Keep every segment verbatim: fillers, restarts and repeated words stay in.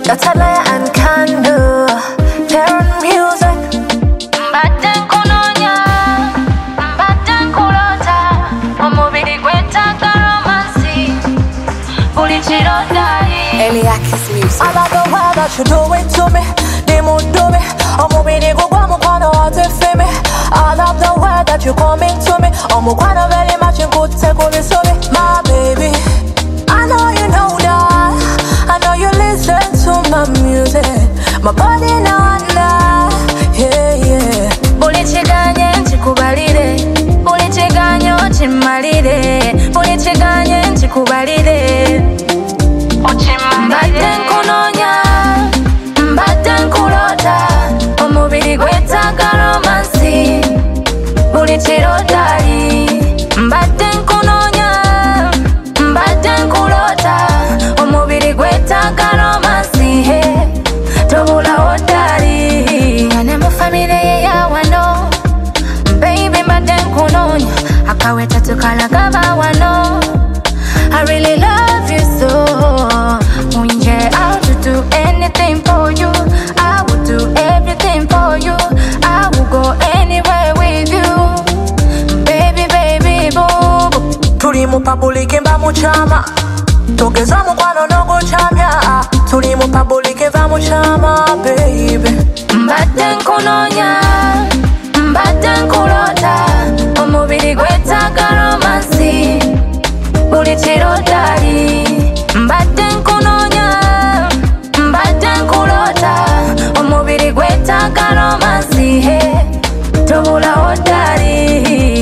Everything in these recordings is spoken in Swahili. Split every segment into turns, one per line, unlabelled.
That's a lie and candle. Turn music.
Mbaten kunonya, mbaten kulota, omubiri gwetaaga romansi, buli kiro ddali.
Eliakis music.
I love the way that you do it to me. The mood do me. Omubiri gugwa mukwano wate me. I love the way that you coming to me. Omukwano very much nkute kubisubi. My baby, I know you know that. I know you listen to my music. My body now and now. Yeah, yeah.
Buli kiganye nkikubalire, buli kiganyo kimmalire, buli kiganye nkikubalire, mbadde nkunoonya, mbadde nkulota, omubiri gwetaaga romansi, buli kiro ddali. Mbadde nkunoonya, mbadde nkulota, omubiri gwetaaga romansi, tobulawo ddali. Nga ne mu famire ye ya wano, baby mbadde nkunoonya, akaweta tukalagaba wano. I really love you so. Unje, I would do anything for you. I would do everything for you. I will go anywhere with you, baby, baby, boo, boo.
Tuli mu public mba muchama. Togeza mukwano n'ogucamya. Tuli mu public mba muchama, baby.
Mbadde nkunoonya, mbadde nkulota, omubiri gwetaaga romansi, buli kiro ddali. Mbadde nkunoonya, mbadde nkulota, omubiri gwetaaga romansi, tobulawo ddali.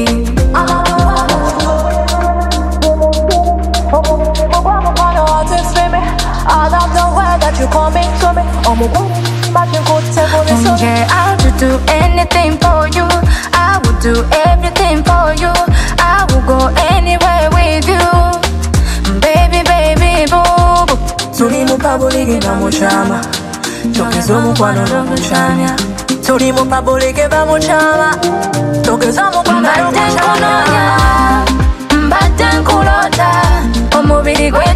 I love the way that you coming to me. Omukwano much nkute kubisubi.
Yeah, I would do anything for you. I would do everything for you. I will go anywhere with you, baby, baby, boo, boo.
Tuli mu public mba muchama. Togeza omukwano n'ogucamya. Tuli mu public mba muchama. Togeza omukwano
Mbadde nkunoonya,
n'ogucamya.
mbadde nkulota, omubiri gwe